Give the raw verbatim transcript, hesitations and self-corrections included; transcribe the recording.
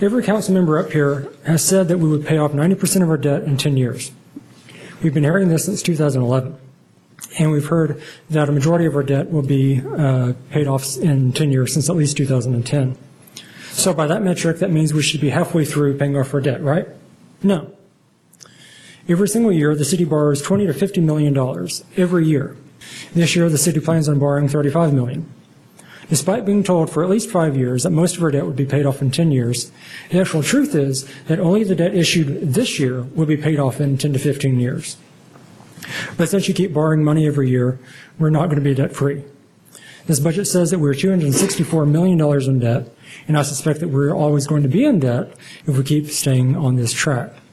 Every council member up here has said that we would pay off ninety percent of our debt in ten years. We've been hearing this since two thousand eleven, and we've heard that a majority of our debt will be uh, paid off in ten years since at least two thousand ten. So by that metric, that means we should be halfway through paying off our debt, right? No. Every single year, the city borrows twenty to fifty million dollars every year. This year, the city plans on borrowing thirty-five million dollars. Despite being told for at least five years that most of our debt would be paid off in ten years, the actual truth is that only the debt issued this year will be paid off in ten to fifteen years. But since you keep borrowing money every year, we're not going to be debt-free. This budget says that we're two hundred sixty-four million dollars in debt, and I suspect that we're always going to be in debt if we keep staying on this track.